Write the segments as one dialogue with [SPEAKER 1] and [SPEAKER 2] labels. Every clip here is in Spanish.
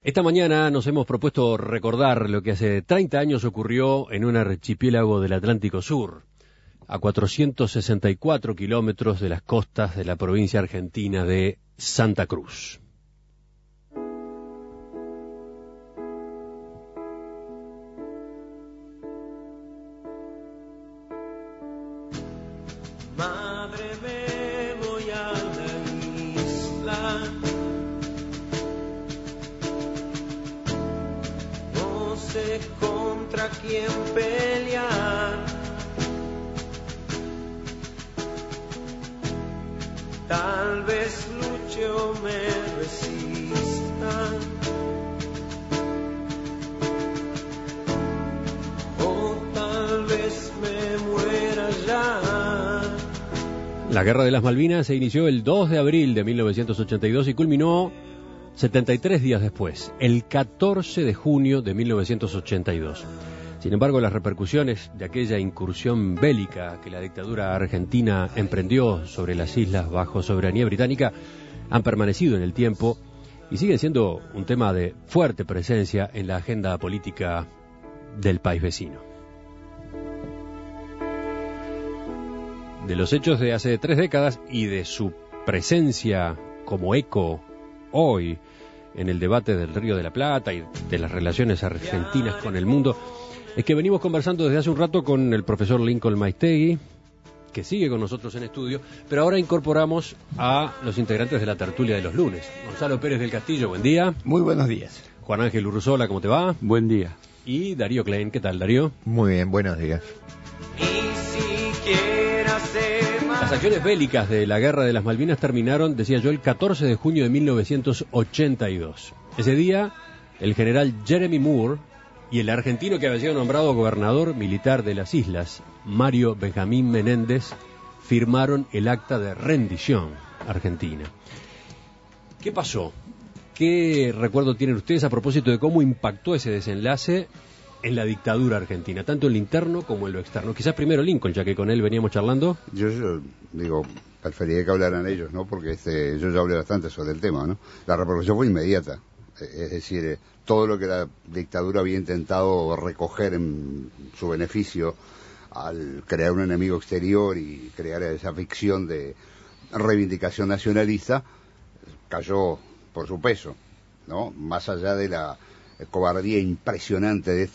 [SPEAKER 1] Esta mañana nos hemos propuesto recordar lo que hace 30 años ocurrió en un archipiélago del Atlántico Sur, a 464 kilómetros de las costas de la provincia argentina de Santa Cruz.
[SPEAKER 2] Madre, me voy a la isla. No sé contra quién pelear. Tal vez luche o me resista. O tal vez me muera ya.
[SPEAKER 1] La Guerra de las Malvinas se inició el 2 de abril de 1982 y culminó 73 días después, el 14 de junio de 1982. Sin embargo, las repercusiones de aquella incursión bélica que la dictadura argentina emprendió sobre las islas bajo soberanía británica han permanecido en el tiempo y siguen siendo un tema de fuerte presencia en la agenda política del país vecino. De los hechos de hace 3 décadas y de su presencia como eco hoy en el debate del Río de la Plata y de las relaciones argentinas con el mundo, es que venimos conversando desde hace un rato con el profesor Lincoln Maistegui, que sigue con nosotros en estudio, pero ahora incorporamos a los integrantes de la tertulia de los lunes. Gonzalo Pérez del Castillo, buen día.
[SPEAKER 3] Muy buenos días.
[SPEAKER 1] Juan Ángel Urruzola, ¿cómo te va?
[SPEAKER 4] Buen día.
[SPEAKER 1] Y Darío Klein, ¿qué tal, Darío?
[SPEAKER 3] Muy bien, buenos días.
[SPEAKER 1] Las acciones bélicas de la Guerra de las Malvinas terminaron, decía yo, el 14 de junio de 1982. Ese día, el general Jeremy Moore y el argentino que había sido nombrado gobernador militar de las islas, Mario Benjamín Menéndez, firmaron el acta de rendición argentina. ¿Qué pasó? ¿Qué recuerdo tienen ustedes a propósito de cómo impactó ese desenlace en la dictadura argentina, tanto en lo interno como en lo externo? Quizás primero Lincoln, ya que con él veníamos charlando.
[SPEAKER 5] Yo digo, preferiría que hablaran ellos, ¿no? Porque yo ya hablé bastante sobre el tema, ¿no? La repercusión fue inmediata. Es decir, todo lo que la dictadura había intentado recoger en su beneficio al crear un enemigo exterior y crear esa ficción de reivindicación nacionalista, cayó por su peso, ¿no? Más allá de la cobardía impresionante de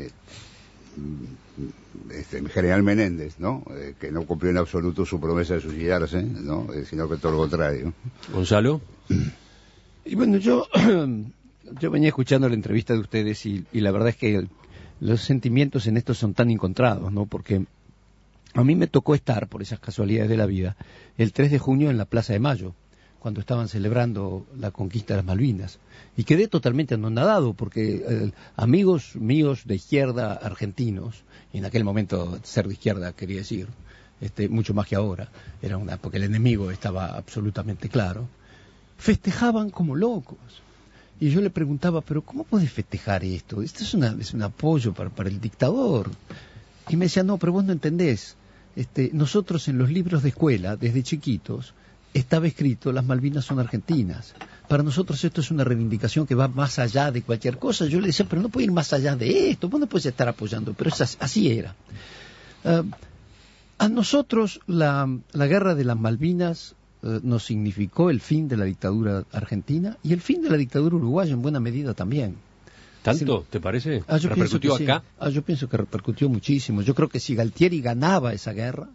[SPEAKER 5] este general Menéndez, ¿no? Que no cumplió en absoluto su promesa de suicidarse, ¿no? Sino que todo lo contrario.
[SPEAKER 1] Gonzalo.
[SPEAKER 3] Y bueno, yo venía escuchando la entrevista de ustedes y la verdad es que los sentimientos en esto son tan encontrados, ¿no? Porque a mí me tocó estar, por esas casualidades de la vida, el 3 de junio en la Plaza de Mayo, cuando estaban celebrando la conquista de las Malvinas. Y quedé totalmente anonadado porque amigos míos de izquierda argentinos, y en aquel momento ser de izquierda quería decir, mucho más que ahora, porque el enemigo estaba absolutamente claro, festejaban como locos. Y yo le preguntaba, pero ¿cómo podés festejar esto? Esto es un apoyo para el dictador. Y me decía, no, pero vos no entendés. Nosotros en los libros de escuela, desde chiquitos, estaba escrito, las Malvinas son argentinas. Para nosotros esto es una reivindicación que va más allá de cualquier cosa. Yo le decía, pero no puede ir más allá de esto, vos no puedes estar apoyando. Pero así era. A nosotros la guerra de las Malvinas nos significó el fin de la dictadura argentina y el fin de la dictadura uruguaya en buena medida también.
[SPEAKER 1] ¿Tanto, te parece?
[SPEAKER 3] ¿Repercutió acá? Yo pienso que repercutió muchísimo. Yo creo que si Galtieri ganaba esa guerra,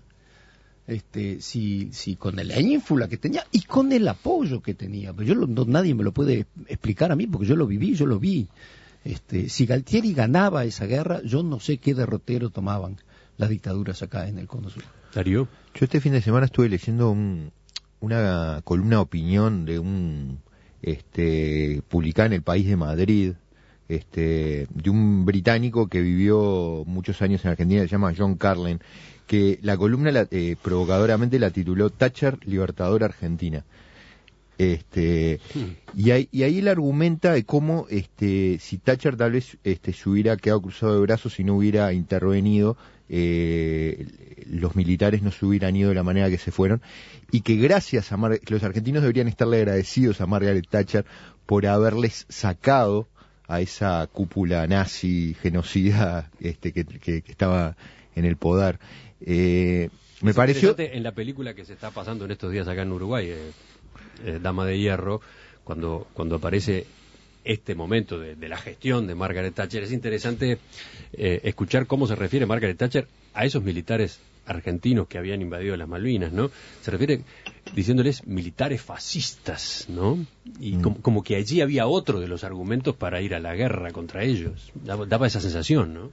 [SPEAKER 3] si con la ínfula que tenía y con el apoyo que tenía, pero nadie me lo puede explicar a mí porque yo lo viví, yo lo vi. Si Galtieri ganaba esa guerra, yo no sé qué derrotero tomaban las dictaduras acá en el Cono Sur.
[SPEAKER 1] Darío.
[SPEAKER 4] Yo este fin de semana estuve leyendo una columna de opinión de un publicada en El País de Madrid, de un británico que vivió muchos años en Argentina, se llama John Carlin, que la columna provocadoramente la tituló Thatcher, libertadora argentina. Y ahí él argumenta de cómo si Thatcher tal vez se hubiera quedado cruzado de brazos y no hubiera intervenido, los militares no se hubieran ido de la manera que se fueron, y que gracias a que los argentinos deberían estarle agradecidos a Margaret Thatcher por haberles sacado a esa cúpula nazi genocida que estaba en el poder. Me pareció
[SPEAKER 1] en la película que se está pasando en estos días acá en Uruguay, Dama de Hierro, cuando aparece este momento de la gestión de Margaret Thatcher, es interesante escuchar cómo se refiere Margaret Thatcher a esos militares argentinos que habían invadido las Malvinas, ¿no? Se refiere diciéndoles militares fascistas, ¿no? Y como que allí había otro de los argumentos para ir a la guerra contra ellos. Daba esa sensación, ¿no?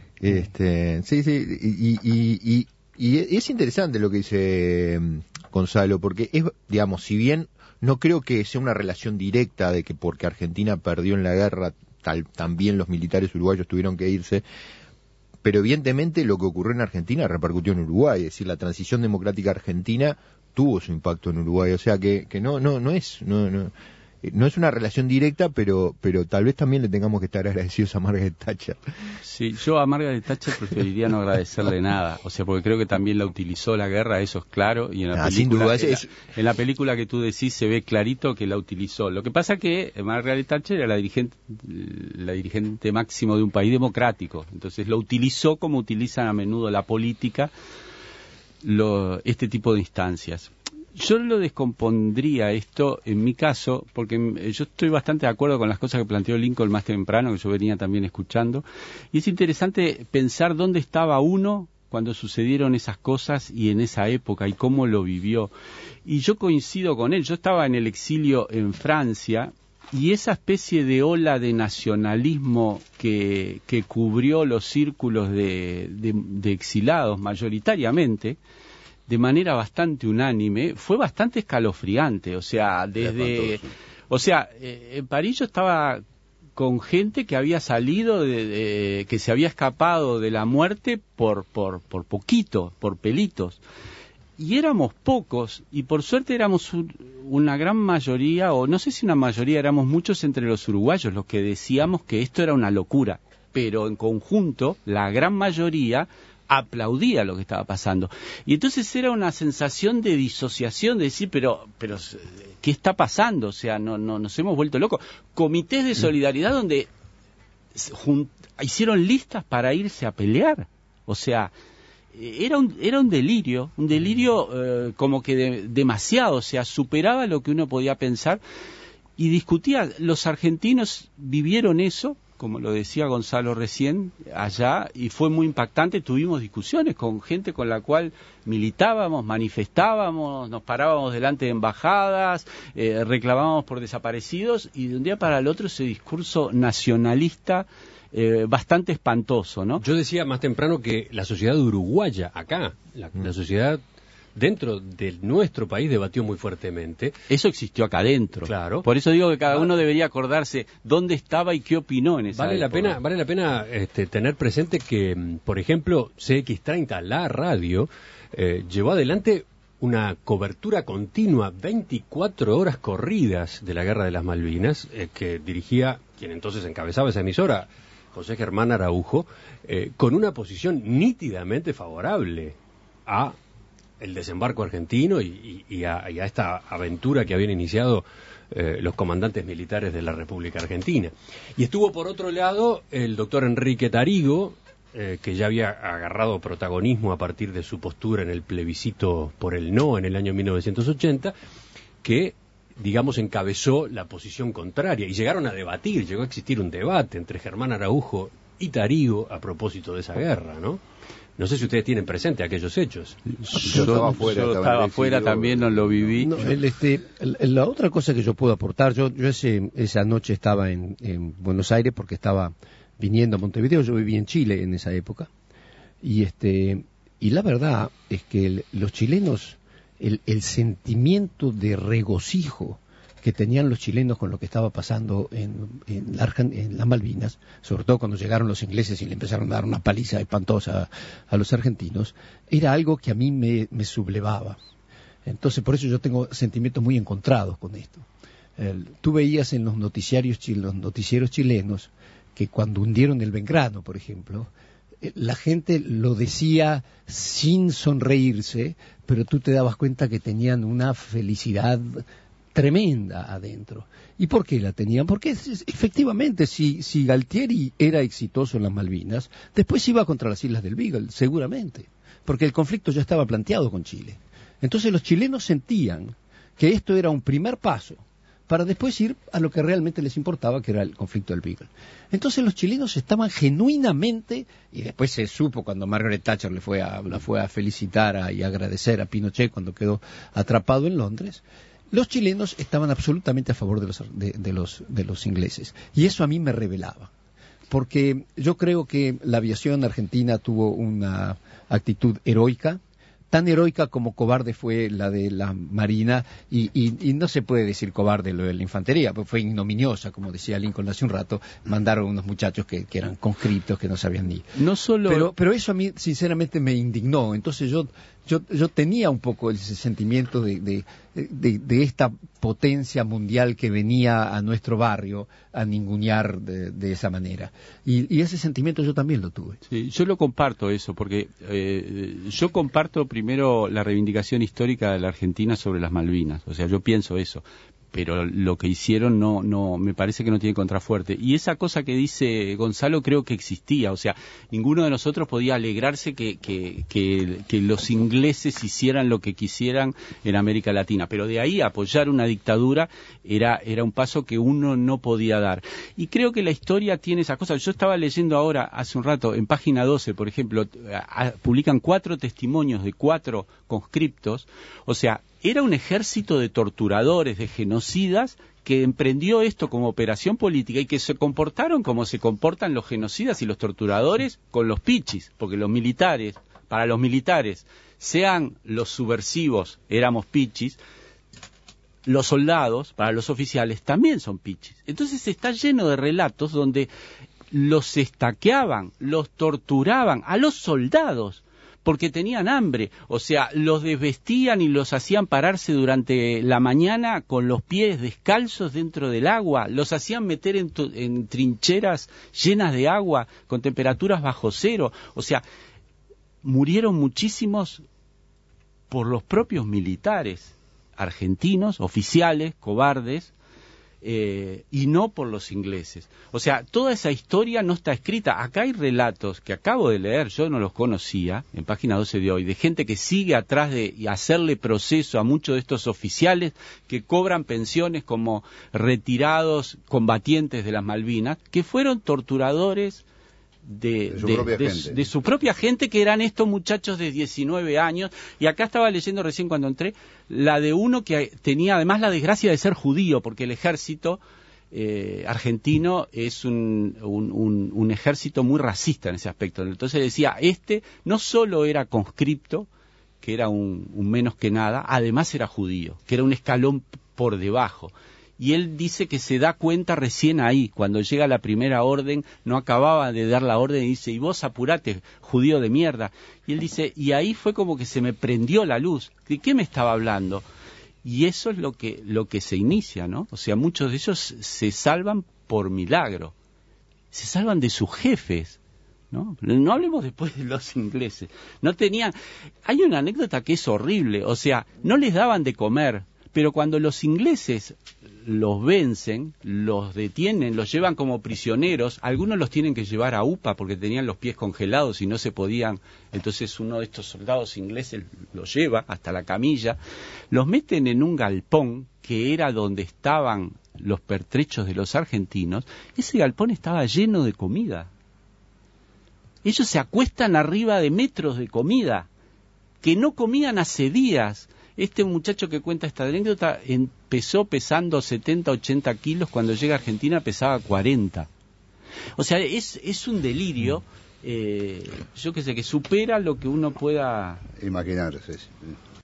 [SPEAKER 4] Sí, y es interesante lo que dice Gonzalo, porque es, digamos, si bien no creo que sea una relación directa de que porque Argentina perdió en la guerra, también los militares uruguayos tuvieron que irse, pero evidentemente lo que ocurrió en Argentina repercutió en Uruguay, es decir, la transición democrática argentina tuvo su impacto en Uruguay, o sea que no es una relación directa, pero tal vez también le tengamos que estar agradecidos a Margaret Thatcher.
[SPEAKER 6] Sí, yo a Margaret Thatcher preferiría no agradecerle nada, o sea, porque creo que también la utilizó la guerra, eso es claro, y en la película, en la película que tú decís se ve clarito que la utilizó. Lo que pasa que Margaret Thatcher era la dirigente máximo de un país democrático, entonces lo utilizó como utilizan a menudo la política este tipo de instancias. Yo lo descompondría esto, en mi caso, porque yo estoy bastante de acuerdo con las cosas que planteó Lincoln más temprano, que yo venía también escuchando, y es interesante pensar dónde estaba uno cuando sucedieron esas cosas y en esa época, y cómo lo vivió. Y yo coincido con él, yo estaba en el exilio en Francia, y esa especie de ola de nacionalismo que cubrió los círculos de exilados mayoritariamente, de manera bastante unánime, fue bastante escalofriante, o sea, en París yo estaba con gente que había salido que se había escapado de la muerte por poquito, por pelitos, y éramos pocos, y por suerte éramos una gran mayoría, o no sé si una mayoría, éramos muchos entre los uruguayos los que decíamos que esto era una locura, pero en conjunto, la gran mayoría aplaudía lo que estaba pasando. Y entonces era una sensación de disociación, de decir, pero ¿qué está pasando? O sea, no nos hemos vuelto locos. Comités de solidaridad donde hicieron listas para irse a pelear. O sea, era un delirio como que demasiado, o sea, superaba lo que uno podía pensar y discutía. Los argentinos vivieron eso, como lo decía Gonzalo recién, allá, y fue muy impactante. Tuvimos discusiones con gente con la cual militábamos, manifestábamos, nos parábamos delante de embajadas, reclamábamos por desaparecidos, y de un día para el otro ese discurso nacionalista bastante espantoso, ¿no?
[SPEAKER 1] Yo decía más temprano que la sociedad uruguaya, acá, la sociedad dentro de nuestro país debatió muy fuertemente.
[SPEAKER 6] Eso existió acá adentro.
[SPEAKER 1] Claro.
[SPEAKER 6] Por eso digo que cada uno debería acordarse dónde estaba y qué opinó en esa época.
[SPEAKER 1] Vale la pena tener presente que, por ejemplo, CX30, la radio, llevó adelante una cobertura continua, 24 horas corridas de la Guerra de las Malvinas, que dirigía quien entonces encabezaba esa emisora, José Germán Araujo, con una posición nítidamente favorable a el desembarco argentino y a esta aventura que habían iniciado los comandantes militares de la República Argentina. Y estuvo por otro lado el doctor Enrique Tarigo, que ya había agarrado protagonismo a partir de su postura en el plebiscito por el no en el año 1980, que, digamos, encabezó la posición contraria, y llegaron a debatir, llegó a existir un debate entre Germán Araujo y Tarigo a propósito de esa guerra, ¿no? No sé si ustedes tienen presente aquellos hechos.
[SPEAKER 5] Yo estaba afuera,
[SPEAKER 6] también no lo viví.
[SPEAKER 3] No, la otra cosa que yo puedo aportar, yo esa noche estaba en Buenos Aires porque estaba viniendo a Montevideo, yo viví en Chile en esa época, y la verdad es que los chilenos, el sentimiento de regocijo que tenían los chilenos con lo que estaba pasando en las Malvinas, sobre todo cuando llegaron los ingleses y le empezaron a dar una paliza espantosa a los argentinos, era algo que a mí me sublevaba. Entonces, por eso yo tengo sentimientos muy encontrados con esto. Tú veías en los noticieros chilenos que cuando hundieron el Belgrano, por ejemplo, la gente lo decía sin sonreírse, pero tú te dabas cuenta que tenían una felicidad tremenda adentro. ¿Y por qué la tenían? Porque efectivamente, si Galtieri era exitoso en las Malvinas, después iba contra las Islas del Beagle, seguramente, porque el conflicto ya estaba planteado con Chile. Entonces los chilenos sentían que esto era un primer paso para después ir a lo que realmente les importaba, que era el conflicto del Beagle. Entonces los chilenos estaban genuinamente, y después se supo cuando Margaret Thatcher la fue a felicitar y agradecer a Pinochet cuando quedó atrapado en Londres, los chilenos estaban absolutamente a favor de los ingleses. Y eso a mí me rebelaba, porque yo creo que la aviación argentina tuvo una actitud heroica, tan heroica como cobarde fue la de la Marina, y no se puede decir cobarde lo de la infantería, porque fue ignominiosa, como decía Lincoln hace un rato. Mandaron unos muchachos que eran conscriptos, que no sabían ni...
[SPEAKER 6] No solo...
[SPEAKER 3] Pero eso a mí sinceramente me indignó. Entonces yo tenía un poco ese sentimiento de esta potencia mundial que venía a nuestro barrio a ningunear de esa manera. Y ese sentimiento yo también lo tuve.
[SPEAKER 6] Sí, yo lo comparto eso, porque yo comparto primero la reivindicación histórica de la Argentina sobre las Malvinas. O sea, yo pienso eso. Pero lo que hicieron no me parece que no tiene contrafuerte. Y esa cosa que dice Gonzalo creo que existía. O sea, ninguno de nosotros podía alegrarse que los ingleses hicieran lo que quisieran en América Latina. Pero de ahí a apoyar una dictadura era un paso que uno no podía dar. Y creo que la historia tiene esa cosa. Yo estaba leyendo ahora, hace un rato, en página 12, por ejemplo, publican 4 testimonios de 4 conscriptos. O sea, era un ejército de torturadores, de genocidas, que emprendió esto como operación política y que se comportaron como se comportan los genocidas y los torturadores con los pichis, porque los militares, para los militares, sean los subversivos, éramos pichis, los soldados, para los oficiales, también son pichis. Entonces está lleno de relatos donde los estaqueaban, los torturaban a los soldados, porque tenían hambre, o sea, los desvestían y los hacían pararse durante la mañana con los pies descalzos dentro del agua, los hacían meter en trincheras llenas de agua con temperaturas bajo cero. O sea, murieron muchísimos por los propios militares argentinos, oficiales, cobardes, y no por los ingleses. O sea, toda esa historia no está escrita. Acá hay relatos que acabo de leer, yo no los conocía, en página 12 de hoy, de gente que sigue atrás de y hacerle proceso a muchos de estos oficiales que cobran pensiones como retirados combatientes de las Malvinas, que fueron torturadores de su propia gente, que eran estos muchachos de 19 años. Y acá estaba leyendo recién cuando entré la de uno que tenía además la desgracia de ser judío, porque el ejército argentino es un ejército muy racista en ese aspecto. Entonces decía, no solo era conscripto, que era un menos que nada, además era judío, que era un escalón por debajo. Y él dice que se da cuenta recién ahí, cuando llega la primera orden, no acababa de dar la orden y dice, y vos apurate, judío de mierda. Y él dice, y ahí fue como que se me prendió la luz. ¿De qué me estaba hablando? Y eso es lo que se inicia, ¿no? O sea, muchos de ellos se salvan por milagro. Se salvan de sus jefes, ¿no? No hablemos después de los ingleses. No tenían... Hay una anécdota que es horrible. O sea, no les daban de comer, pero cuando los ingleses los vencen, los detienen, los llevan como prisioneros, algunos los tienen que llevar a UPA porque tenían los pies congelados y no se podían, entonces uno de estos soldados ingleses los lleva hasta la camilla, los meten en un galpón que era donde estaban los pertrechos de los argentinos. Ese galpón estaba lleno de comida. Ellos se acuestan arriba de metros de comida que no comían hace días. Este muchacho que cuenta esta anécdota empezó pesando 70, 80 kilos, cuando llega a Argentina pesaba 40. O sea, es un delirio, yo qué sé, que supera lo que uno pueda
[SPEAKER 5] imaginarse. Sí.